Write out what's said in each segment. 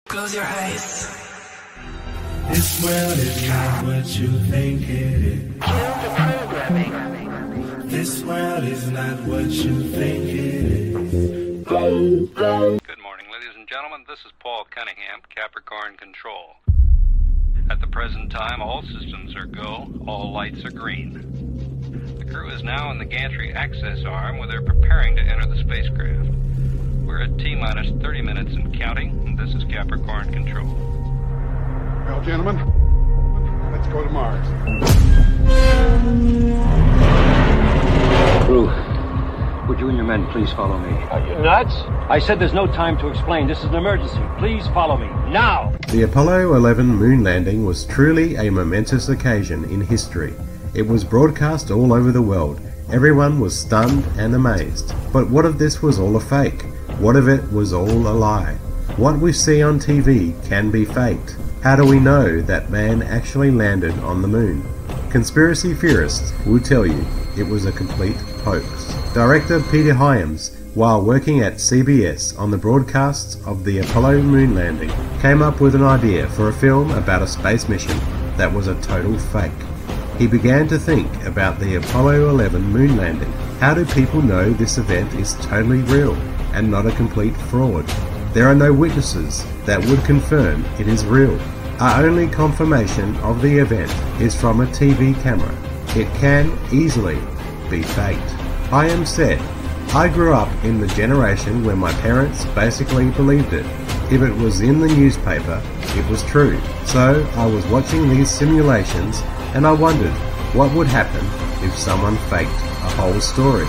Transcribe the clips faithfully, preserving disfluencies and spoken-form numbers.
Close your eyes. This world is not what you think it is. Kill the programming. This world is not what you think it is. Good morning, ladies and gentlemen. This is Paul Cunningham, Capricorn Control. At the present time, all systems are go, all lights are green. The crew is now in the gantry access arm where they're preparing to enter the spacecraft. We're at T-minus thirty minutes and counting, and this is Capricorn Control. Well, gentlemen, let's go to Mars. Crew, would you and your men please follow me? Are you nuts? I said there's no time to explain. This is an emergency. Please follow me, now! The Apollo eleven moon landing was truly a momentous occasion in history. It was broadcast all over the world. Everyone was stunned and amazed. But what if this was all a fake? What if it was all a lie? What we see on T V can be faked. How do we know that man actually landed on the moon? Conspiracy theorists will tell you it was a complete hoax. Director Peter Hyams, while working at C B S on the broadcasts of the Apollo moon landing, came up with an idea for a film about a space mission that was a total fake. He began to think about the Apollo eleven moon landing. How do people know this event is totally real and not a complete fraud? There are no witnesses that would confirm it is real. Our only confirmation of the event is from a T V camera. It can easily be faked. Hyams said, I grew up in the generation where my parents basically believed it. If it was in the newspaper, it was true. So I was watching these simulations and I wondered what would happen if someone faked a whole story.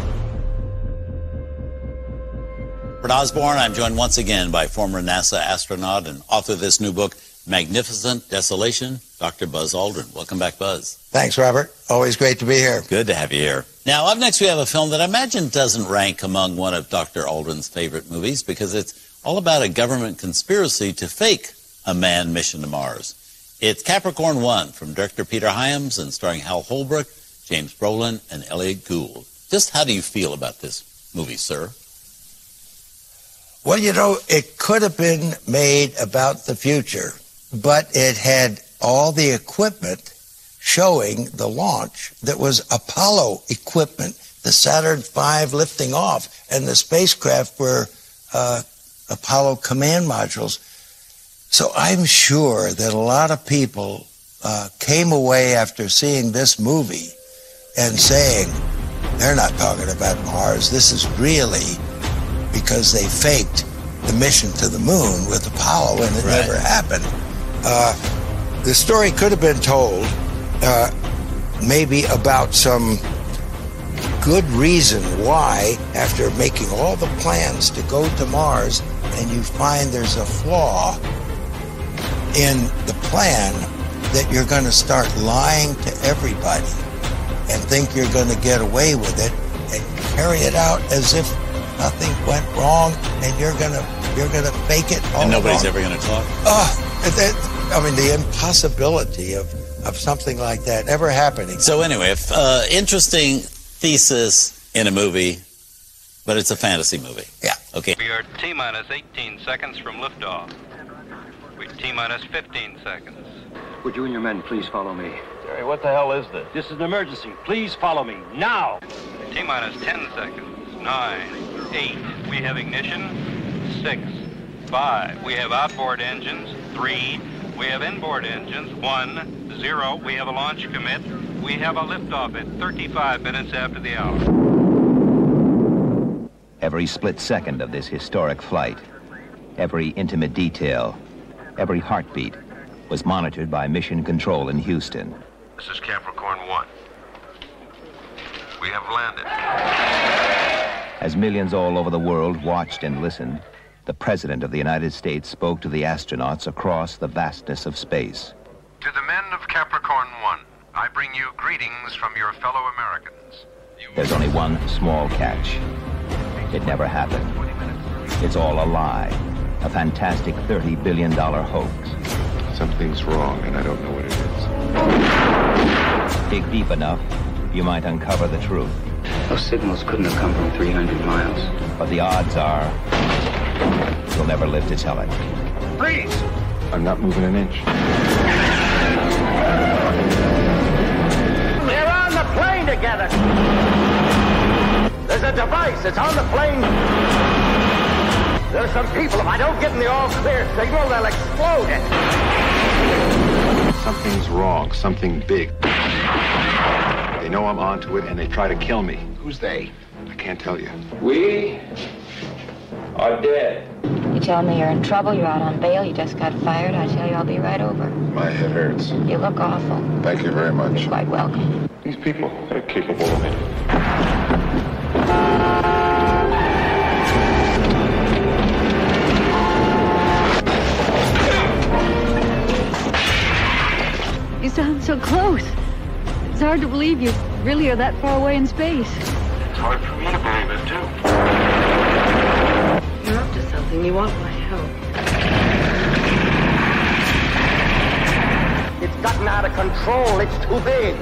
Robert Osborne, I'm joined once again by former NASA astronaut and author of this new book, Magnificent Desolation, Doctor Buzz Aldrin. Welcome back, Buzz. Thanks, Robert. Always great to be here. Good to have you here. Now, up next we have a film that I imagine doesn't rank among one of Doctor Aldrin's favorite movies because it's all about a government conspiracy to fake a manned mission to Mars. It's Capricorn One from director Peter Hyams and starring Hal Holbrook, James Brolin, and Elliot Gould. Just how do you feel about this movie, sir? Well, you know, it could have been made about the future, but it had all the equipment showing the launch that was Apollo equipment, the Saturn five lifting off, and the spacecraft were uh, Apollo command modules. So I'm sure that a lot of people uh, came away after seeing this movie and saying, they're not talking about Mars. This is really because they faked the mission to the moon with Apollo and it Right. never happened. Uh, the story could have been told uh, maybe about some good reason why, after making all the plans to go to Mars, and you find there's a flaw in the plan, that you're going to start lying to everybody and think you're going to get away with it and carry it out as if nothing went wrong, and you're going to you're going to fake it all And nobody's along. ever going to talk? Oh, that, I mean, the impossibility of, of something like that ever happening. So anyway, if, uh, interesting thesis in a movie, but it's a fantasy movie. Yeah. Okay. We are T-minus eighteen seconds from liftoff. We're T-minus fifteen seconds. Would you and your men please follow me? Jerry, what the hell is this? This is an emergency. Please follow me, now! T-minus ten seconds. Nine. Eight. We have ignition. Six. Five. We have outboard engines. Three. We have inboard engines. One. Zero. We have a launch commit. We have a liftoff at thirty-five minutes after the hour. Every split second of this historic flight, every intimate detail, every heartbeat was monitored by Mission Control in Houston. This is Capricorn One. We have landed. As millions all over the world watched and listened, the President of the United States spoke to the astronauts across the vastness of space. To the men of Capricorn One, I bring you greetings from your fellow Americans. There's only one small catch. It never happened. It's all a lie, a fantastic thirty billion dollars hoax. Something's wrong, and I don't know what it is. Dig deep enough, you might uncover the truth. Those signals couldn't have come from three hundred miles. But the odds are you'll never live to tell it. Freeze! I'm not moving an inch. They're on the plane together! There's a device. It's on the plane. There's some people. If I don't get in the all-clear signal, they'll explode it. Something's wrong. Something big. They know I'm onto it, and they try to kill me. Who's they? I can't tell you. We are dead. You tell me you're in trouble, you're out on bail, you just got fired, I tell you I'll be right over. My head hurts. You look awful. Thank you very much. You're quite welcome. These people are capable of it. You sound so close. It's hard to believe you really are that far away in space. It's hard for me to believe it, too. You're up to something. You want my help. It's gotten out of control. It's too big.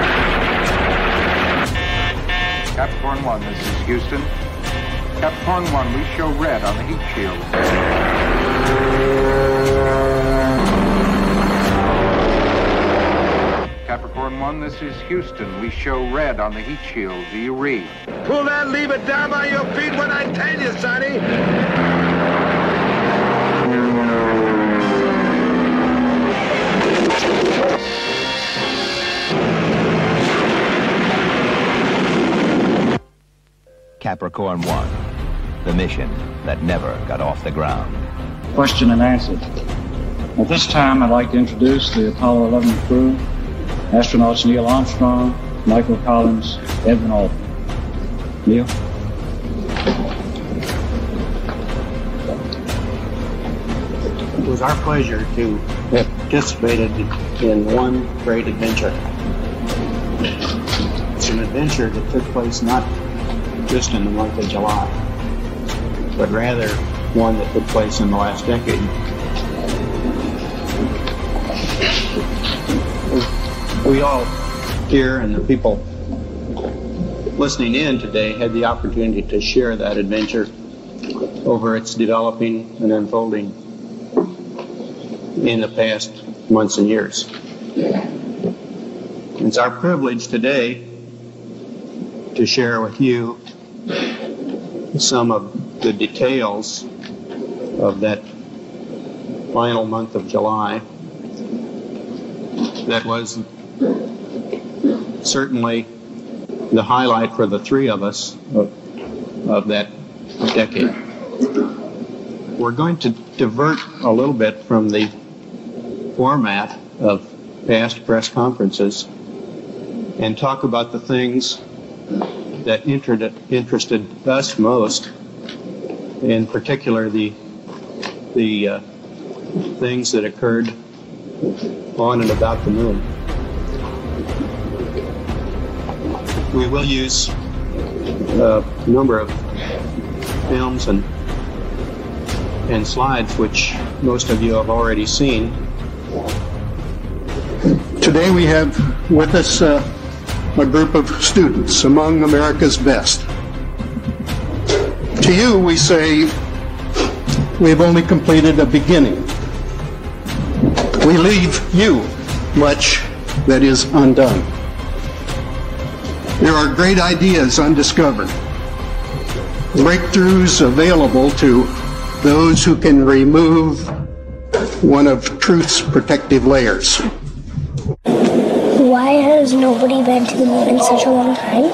Capricorn one, this is Houston. Capricorn one, we show red on the heat shield. Capricorn one, this is Houston. We show red on the heat shield. Do you read? Pull that lever down by your feet when I tell you, Sonny. Capricorn one, the mission that never got off the ground. Question and answer. At this time, I'd like to introduce the Apollo eleven crew. Astronauts Neil Armstrong, Michael Collins, Edwin Aldrin. Neil? It was our pleasure to have participated in one great adventure. It's an adventure that took place not just in the month of July, but rather one that took place in the last decade. We all here and the people listening in today had the opportunity to share that adventure over its developing and unfolding in the past months and years. It's our privilege today to share with you some of the details of that final month of July that was certainly the highlight for the three of us of, of that decade. We're going to divert a little bit from the format of past press conferences and talk about the things that inter- interested us most, in particular the the uh, things that occurred on and about the moon. We will use a number of films and and slides which most of you have already seen. Today we have with us uh, a group of students among America's best. To you we say we have only completed a beginning. We leave you much that is undone. There are great ideas undiscovered, breakthroughs available to those who can remove one of truth's protective layers. Why has nobody been to the moon in such a long time?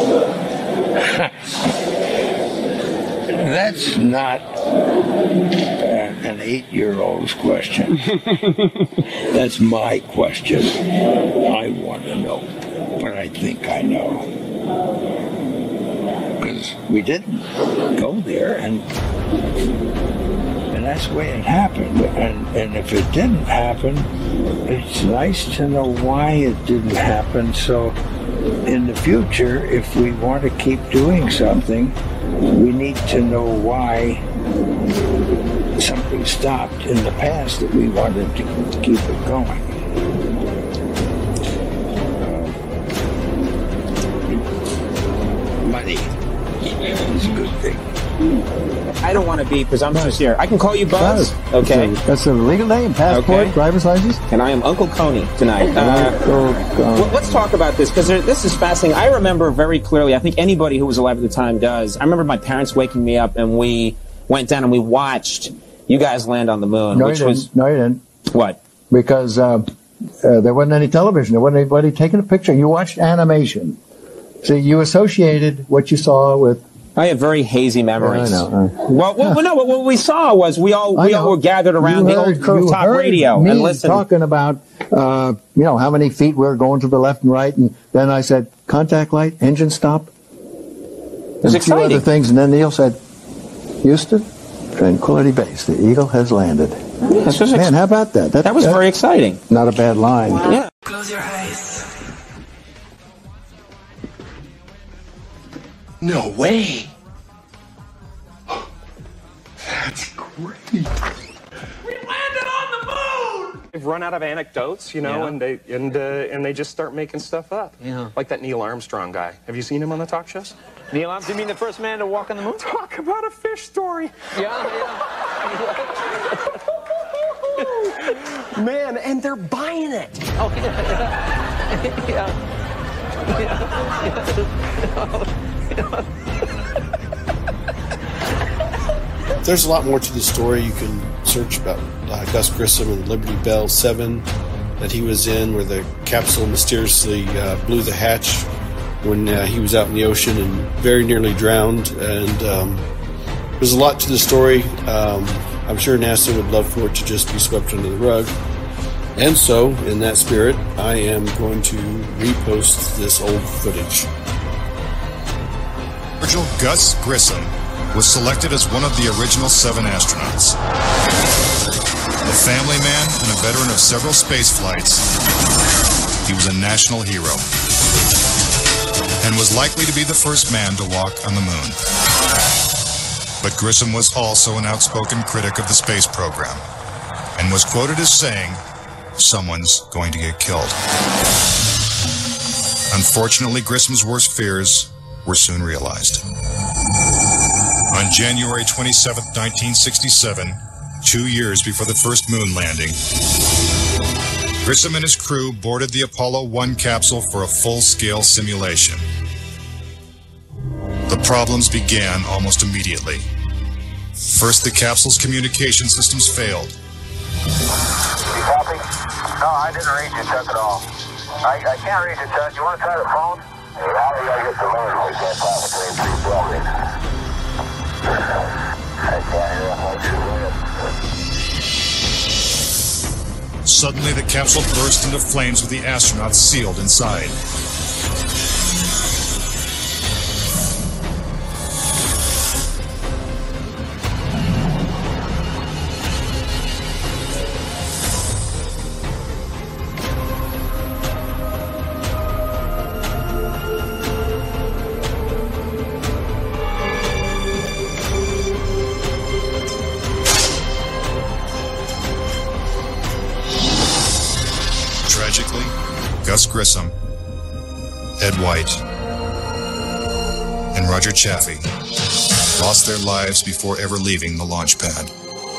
That's not uh, an eight-year-old's question. That's my question. I want to know, but I think I know. Because we didn't go there, and and that's the way it happened. And, and if it didn't happen, it's nice to know why it didn't happen. So in the future, if we want to keep doing something, we need to know why something stopped in the past that we wanted to keep it going. Uh, money is a good thing. I don't want to be presumptuous here. I can call you Buzz? Buzz. Okay. That's a legal name, passport, Okay. driver's license. And I am Uncle Coney tonight. Uh, Uncle Coney. well, let's talk about this, because this is fascinating. I remember very clearly, I think anybody who was alive at the time does. I remember my parents waking me up, and we went down and we watched you guys land on the moon, No, which you was... didn't. No, you didn't. What? Because uh, uh, there wasn't any television. There wasn't anybody taking a picture. You watched animation. See, you associated what you saw with... I have very hazy memories. Yeah, I know. Uh, Well, well, well, no, what we saw was we all we all were gathered around You the heard- old Curve you Talk heard radio me and listened. talking about, uh, you know, how many feet we were going to the left and right, and then I said, contact light, engine stop. It was and a few exciting. other things, and then Neil said, Houston, Tranquility Base, the Eagle has landed. This was ex- Man, how about that? That was very exciting. Not a bad line. Yeah. Close your eyes. No way. That's great. They've run out of anecdotes, you know, Yeah. and they and uh, and they just start making stuff up. Yeah. Like that Neil Armstrong guy. Have you seen him on the talk shows? Neil Armstrong, you mean the first man to walk on the moon? Talk about a fish story. Yeah, yeah. Man, and they're buying it. Oh, yeah. yeah. There's a lot more to the story. You can search about uh, Gus Grissom and Liberty Bell seven that he was in, where the capsule mysteriously uh, blew the hatch when uh, he was out in the ocean and very nearly drowned. And um, there's a lot to the story. Um, I'm sure NASA would love for it to just be swept under the rug. And so, in that spirit, I am going to repost this old footage. Virgil Gus Grissom was selected as one of the original seven astronauts. A family man and a veteran of several space flights, he was a national hero and was likely to be the first man to walk on the moon. But Grissom was also an outspoken critic of the space program and was quoted as saying, "Someone's going to get killed." Unfortunately, Grissom's worst fears were soon realized. On January twenty-seventh, nineteen sixty-seven, two years before the first moon landing, Grissom and his crew boarded the Apollo one capsule for a full-scale simulation. The problems began almost immediately. First, the capsule's communication systems failed. Copy? No, I didn't read you, Chuck, at all. I, I can't read you, Chuck. You want to try the phone? Hey, how do I get the moon? We can't talk between three buildings. I can't hear a much of Suddenly, the capsule burst into flames with the astronauts sealed inside. Tragically, Gus Grissom, Ed White, and Roger Chaffee lost their lives before ever leaving the launch pad.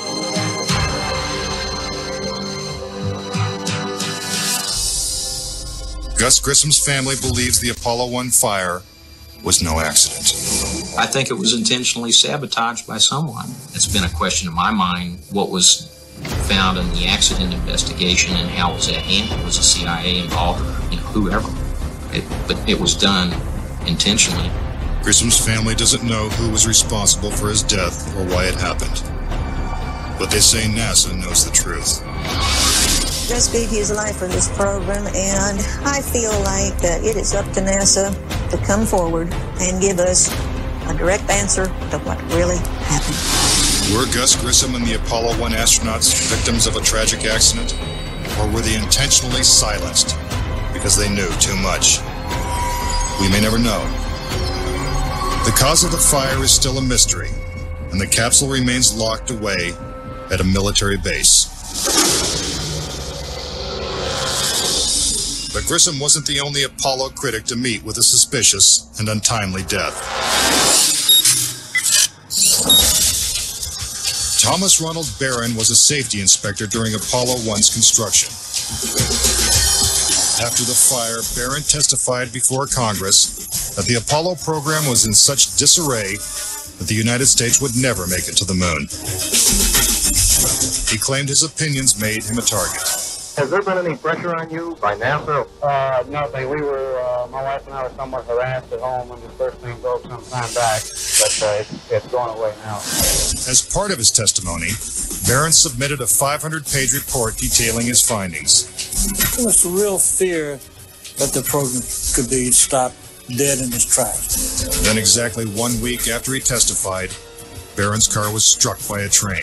Gus Grissom's family believes the Apollo one fire was no accident. I think it was intentionally sabotaged by someone. It's been a question in my mind what was found in the accident investigation and how was that handled? Was the C I A involved, or you know, whoever? It, but it was done intentionally. Grissom's family doesn't know who was responsible for his death or why it happened. But they say NASA knows the truth. Gus gave his life for this program, and I feel like uh, it is up to NASA to come forward and give us a direct answer to what really happened. Were Gus Grissom and the Apollo one astronauts victims of a tragic accident? Or were they intentionally silenced because they knew too much? We may never know. The cause of the fire is still a mystery, and the capsule remains locked away at a military base. But Grissom wasn't the only Apollo critic to meet with a suspicious and untimely death. Thomas Ronald Barron was a safety inspector during Apollo one's construction. After the fire, Barron testified before Congress that the Apollo program was in such disarray that the United States would never make it to the moon. He claimed his opinions made him a target. Has there been any pressure on you by NASA? Uh, nothing. We were, uh, my wife and I were somewhat harassed at home when the first thing broke some time back, but uh, it's, it's going away now. As part of his testimony, Barron submitted a five hundred page report detailing his findings. There was a real fear that the program could be stopped dead in its tracks. Then exactly one week after he testified, Barron's car was struck by a train.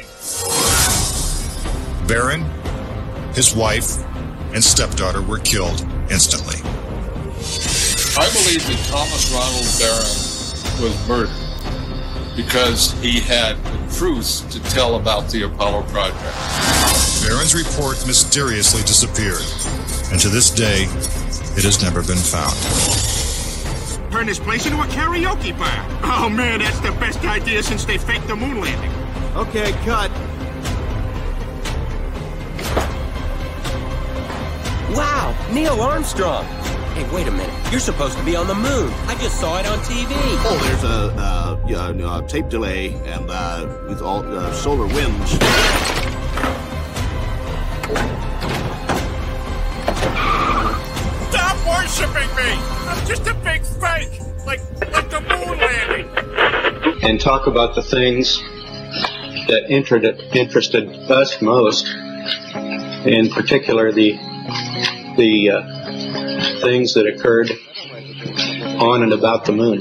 Barron, his wife, and stepdaughter were killed instantly. I believe that Thomas Ronald Barron was murdered because he had the truth to tell about the Apollo project. Barron's report mysteriously disappeared, and to this day, it has never been found. Turn this place into a karaoke bar. Oh man, that's the best idea since they faked the moon landing. Okay, cut. Wow, Neil Armstrong. Hey, wait a minute. You're supposed to be on the moon. I just saw it on T V. Oh, there's a uh, yeah, uh, tape delay and uh, with all uh, solar winds. Stop worshiping me! I'm just a big fake, like like the moon landing. And talk about the things that interested interested us most, in particular the the uh, things that occurred on and about the moon.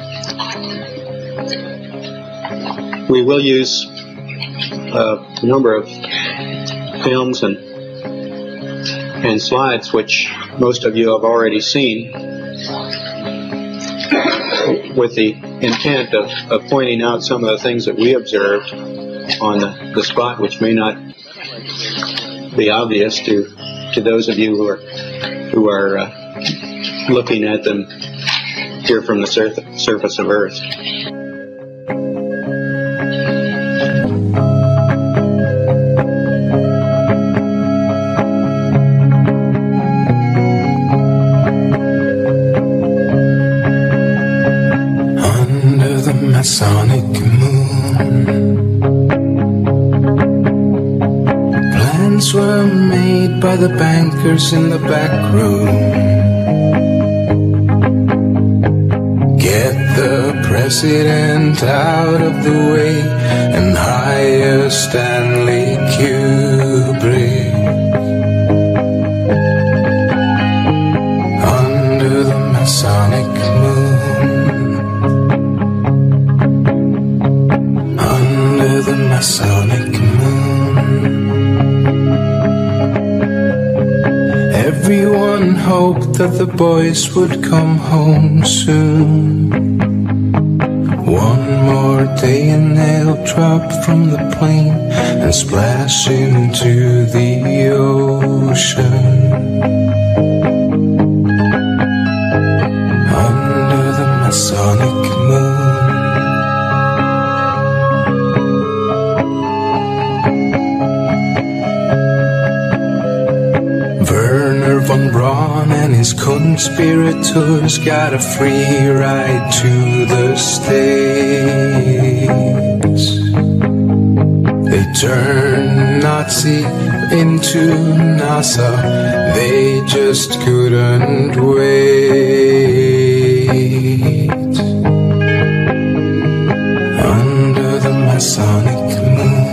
We will use uh, a number of films and and slides which most of you have already seen, with the intent of, of pointing out some of the things that we observed on the, the spot, which may not be obvious to to those of you who are who are uh, looking at them here from the surf- surface of Earth. Under the Masonic moon, plans were made by the bankers in the back room. Get the president out of the way and hire Stanley Kubrick. Under the Masonic moon, under the Masonic moon, everyone hoped that the boys would come home soon. One more day and they'll drop from the plane and splash into the ocean. Under the Masonic moon, Werner von Braun and his conspirators got a free ride to the States. They turned Nazi into NASA. They just couldn't wait. Under the Masonic moon,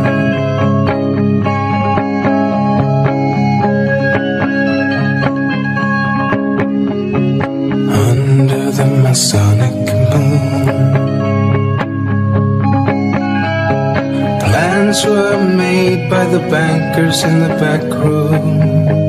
under the Masonic moon, plans were made by the bankers in the back room.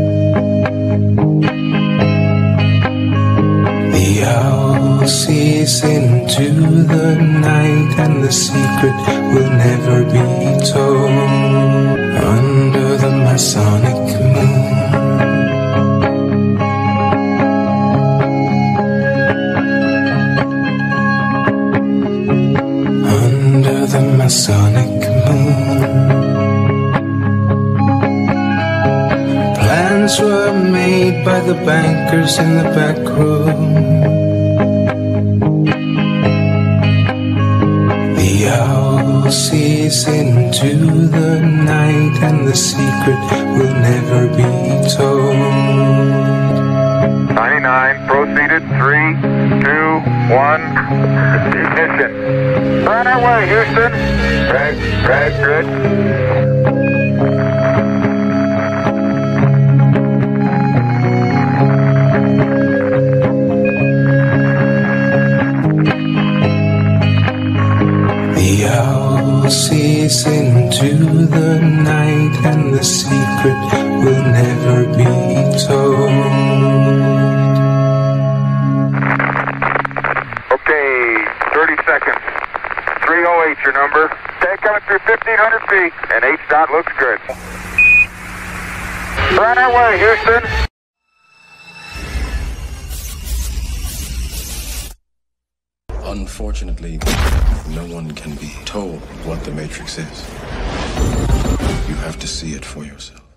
The owl sees into the night and the secret will never be told. Under the Masonic moon, under the Masonic moon. plans were made by the bankers in the back room. The owl sees into the night, and the secret will never be told. ninety-nine, proceeded, three, two, one, ignition. Right away, Houston. Greg, Greg, good. The owl sees into the night, and the secret will never be told. three oh eight, your number. Okay, coming through fifteen hundred feet, and H dot looks good. Right away, Houston. Unfortunately, no one can be told what the Matrix is. You have to see it for yourself.